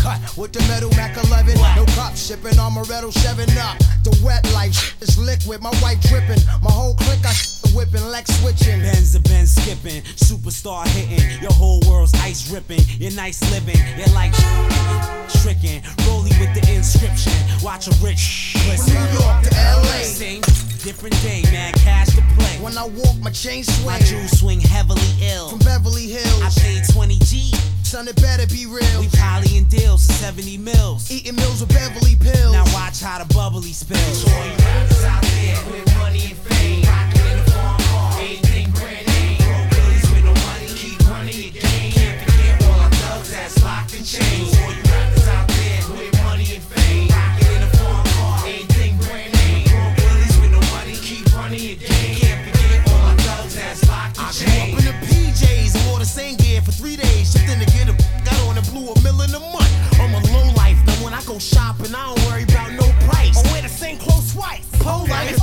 cut with the metal Mac 11. No cops shipping, Amaretto 7 up. The wet life is liquid, my wife dripping. My whole clique I whipping, Lex switching. Benz to Benz skipping, superstar hitting. Your whole world's ice ripping. Your nice living, your life tricking. Rolling with the inscription. Watch a rich From New York to LA. Same different day, man. Cash to play. When I walk, my chain swing. My jewels swing heavily ill. From Beverly Hills. I paid 20 G. Son, it better be real. We polying deals for 70 mils. Eating meals with Beverly pills. Now watch how the bubbly spills. All you rappers out there with money and fame, rocking in a farm car, anything brand name. Broke billies with no money, keep running your game. Can't forget all our thugs that's locked in chains. All you rappers out there with money and fame, rocking in a farm car, anything brand name. Broke billies with no money, keep running your game. Can't forget all our thugs that's locked in chains. I grew up in the PJs and wore the same gear for 3 days. Something to get a got on and blew $1 million a month. I'm a low life. Now when I go shopping, I don't worry about no price. I wear the same clothes twice. Pole life.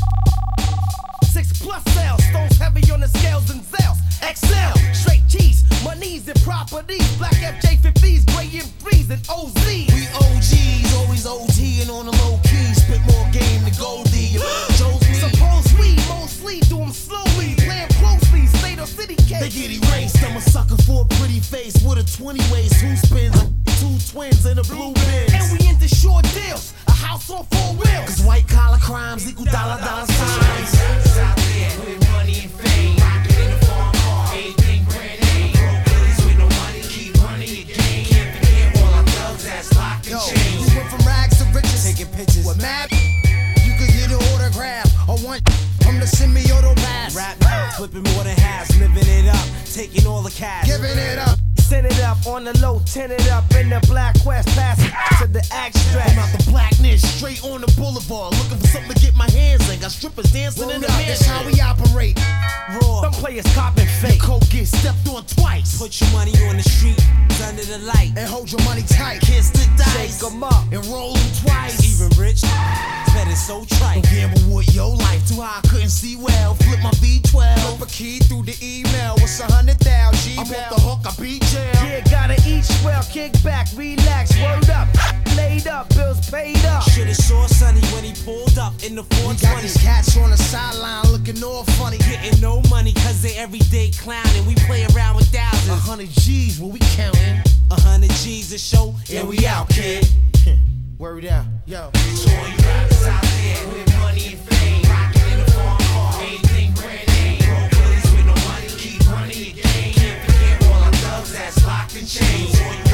6+ sales, stones heavy on the scales and zells. XL, straight cheese, monies and properties. Black FJ50s, gray M3s and OZ. We OGs, always OT and on the low key. Spit more game than Goldie. Joe's me. Suppose we mostly do them slowly. Plan closely, state or city case. They get erased. I'm a sucker for a pretty face with a 20 waist. Who spins? 2 twins in a blue Benz. And we into short deals, a house on 4 wheels. Cause white collar crimes equal dollar signs. Out there with money and fame, rocking in a farm car, anything brand name. Broke billies with no money, keep running your game. Can't forget all our thugs that's locked in chains. We went from rags to riches. Taking pictures with mad. You could get an autograph or one from the semi-auto pass. Rap, flipping more than halves, living it up, taking all the cash. Giving it up. Send it up on the low, tin it up in the Black West, pass it to the extract. I'm out the blackness, straight on the boulevard, looking for something to get my hands in. Got strippers dancing in the That's mansion. how we operate. Raw, Them players copping fake. Coke get stepped on twice. put your money on the street, under the light. And hold your money tight. Kiss the dice, Shake 'em up. and roll them twice. Even rich, bet it's so trite. Don't gamble with your life, too high I couldn't see well. Flip my V12. Flip a key through the email. What's 100,000? I'm off the hook, I beat jail. Yeah, gotta eat swell, kick back, relax, word up. Laid up, bills paid up. Shoulda saw Sonny when he pulled up in the We got these 420. cats on the sideline looking all funny. Getting no money cause they everyday clowning. We play around with thousands. 100 G's, what we counting? 100 G's a show, and we out, kid. Word out. Yo. So all you rappers out there with money and fame, rocking in a farm car, anything brand name. Broke billies with no money, keep running your game. Can't forget all our thugs that's locked in chains. All you